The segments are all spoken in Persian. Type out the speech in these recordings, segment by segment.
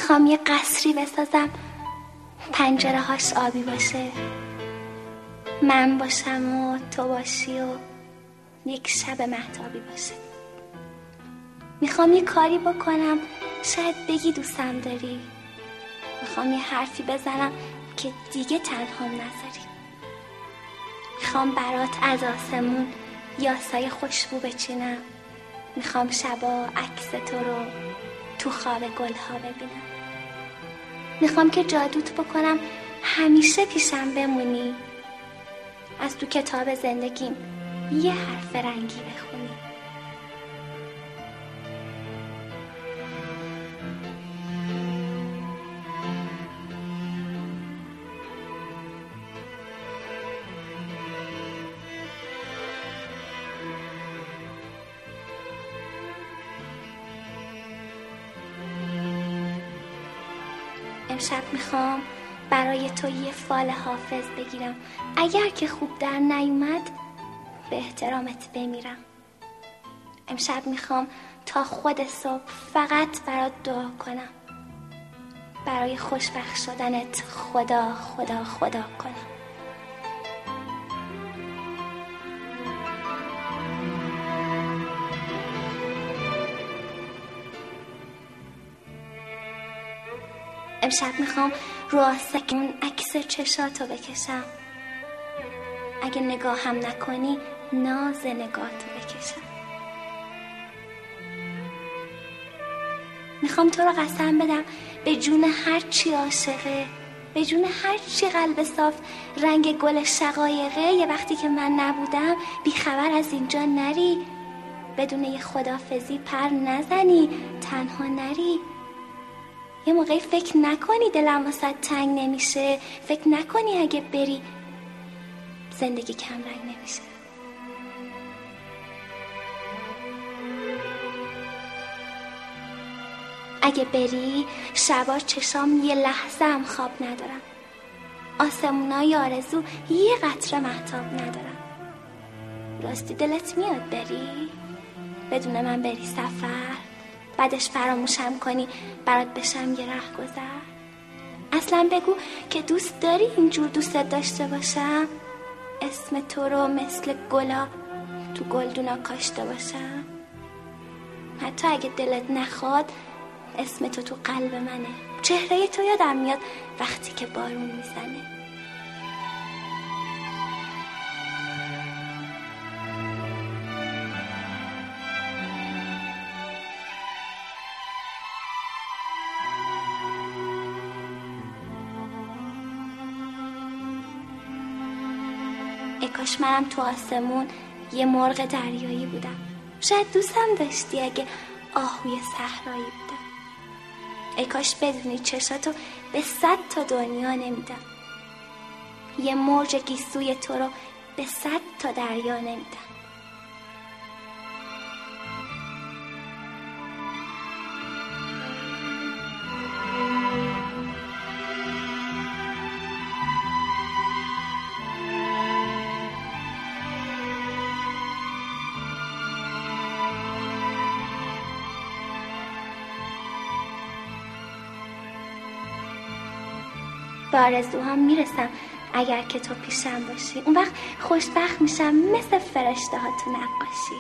میخوام یه قصری بسازم پنجره هاش آبی باشه، من باشم و تو باشی و یک شب مهتابی باشه. میخوام یه کاری بکنم شاید بگی دوستم داری، میخوام یه حرفی بزنم که دیگه تنهام نذاری. میخوام برات از آسمون یاسای خوشبو بچینم، میخوام شبا عکس تو رو تو خواب گلها ببینم. میخوام که جادوت بکنم همیشه پیشم بمونی، از تو کتاب زندگیم یه حرف رنگی بخونی. امشب میخوام برای تو یه فال حافظ بگیرم، اگر که خوب در نیومد به احترامت بمیرم. امشب میخوام تا خود صبح فقط برات دعا کنم، برای خوشبخت شدنت خدا خدا خدا کنم. امشب میخوام رو آستک اون عکس چشاتو بکشم، اگه نگاهم نکنی ناز نگاهتو بکشم. میخوام تو رو قسم بدم به جون هر چی عاشقه، به جون هر چی قلب صاف رنگ گل شقایقه، یه وقتی که من نبودم بی خبر از اینجا نری، بدون یه خدافزی پر نزنی، تنها نری. یه موقعی فکر نکنی دلم واسه تنگ نمیشه، فکر نکنی اگه بری زندگی کم رنگ نمیشه. اگه بری شبا چشام یه لحظه هم خواب ندارم، آسمونای آرزو یه قطره مهتاب ندارم. راستی دلت میاد بری؟ بدون من بری سفر، بعدش فراموشم کنی برات بشم یه رهگذر؟ اصلا بگو که دوست داری اینجور دوستت داشته باشم، اسم تو رو مثل گلا تو گلدونا کاشته باشم. حتی اگه دلت نخواد اسم تو قلب منه، چهره تو یادم میاد وقتی که بارون میزنه. ای کاش منم تو آسمون یه مرغ دریایی بودم، شاید دوستم داشتی اگه آهوی صحرایی بودم. ای کاش بدونی چشاتو به 100 تا دنیا نمیدم، یه موج گیسوی تو رو به 100 تا دریا نمیدم. به آرزوهام میرسم اگر که تو پیشم باشی، اون وقت خوشبخت میشم مثل فرشته ها تو نقاشی.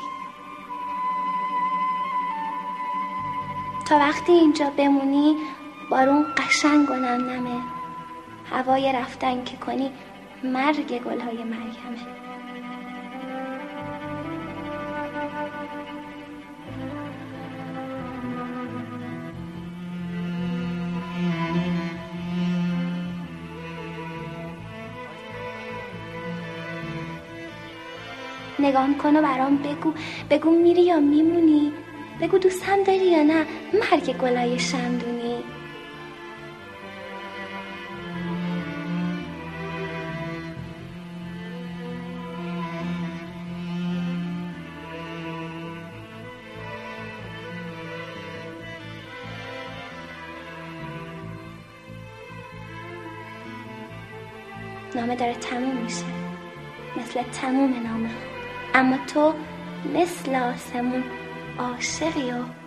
تا وقتی اینجا بمونی بارون قشنگ و نمنمه، هوای رفتن که کنی مرگ گلهای مریمه. نگام کن و برام بگو میری یا میمونی، بگو دوستم داری یا نه مرگ گلای شمدونی. نامه داره تموم میشه مثل تموم نامه، اما تو مثل آسمون عاشقی و